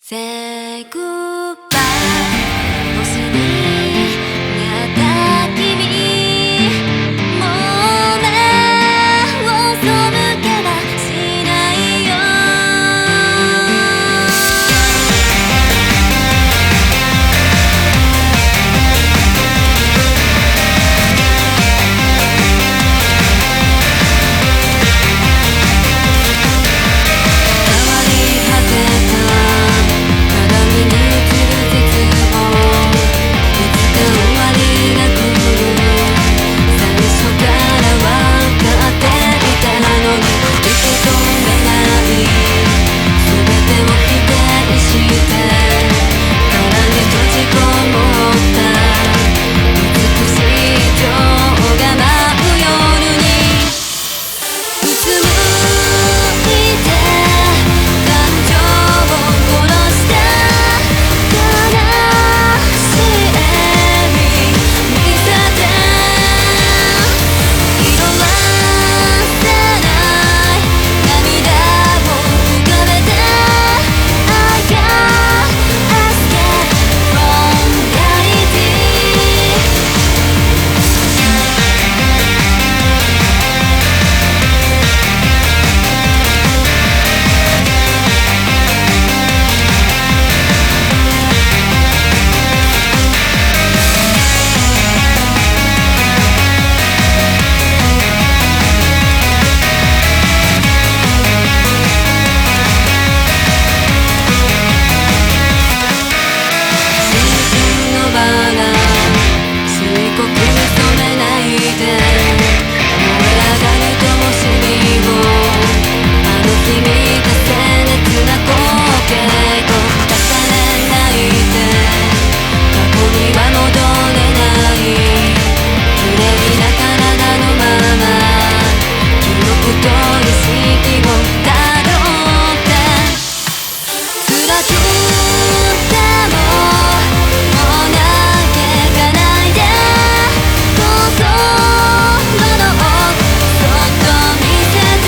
Say goodbye 星になった君もう目を背けはしないよ変わり果てた鏡に映る絶望いつか終わりが来る最初から分かっていたのに受け止めない全てを否定して殻に閉じこもった美しい情が舞う夜にうつむいて感情を殺した悲しい笑み見せて色褪せない涙を浮かべて I can't escape from reality 真のバラ漆黒染めないで燃え上がる灯火をあの日見た鮮烈な光景と重ねないで過去には戻れない綺麗な体のまま記憶と意識をたどって辛くてももう嘆かないで心の奥そっと見せて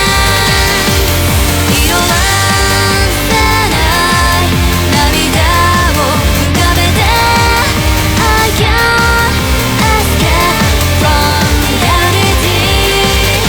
色褪せない涙を浮かべて I can't escape from reality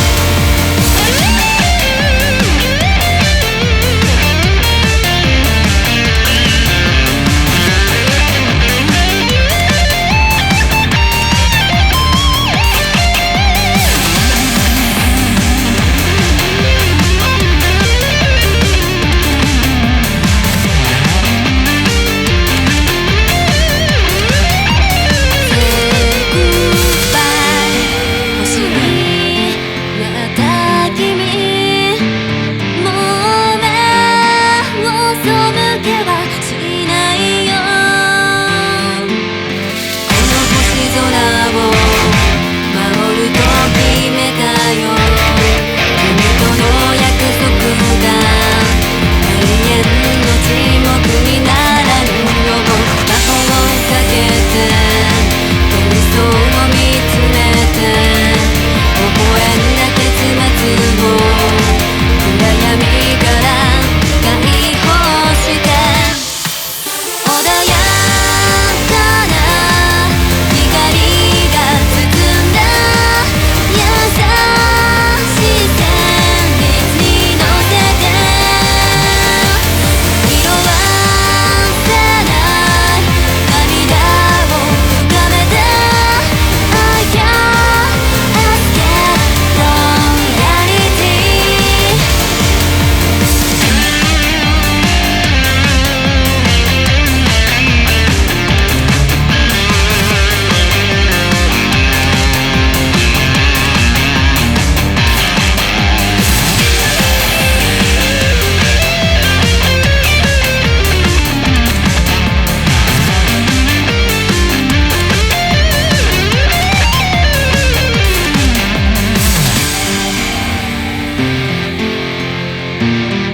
星になった君もう目を背けはしないよこの星空を守ると決めたよ君との約束が永遠の沈黙にならぬよう魔法をかけて幻想を見つめて微笑んだ結末を暗闇から解放して穏やかな光が包んだ優しい旋律に乗せて色褪せない涙を浮かべて I can't escape from reality 「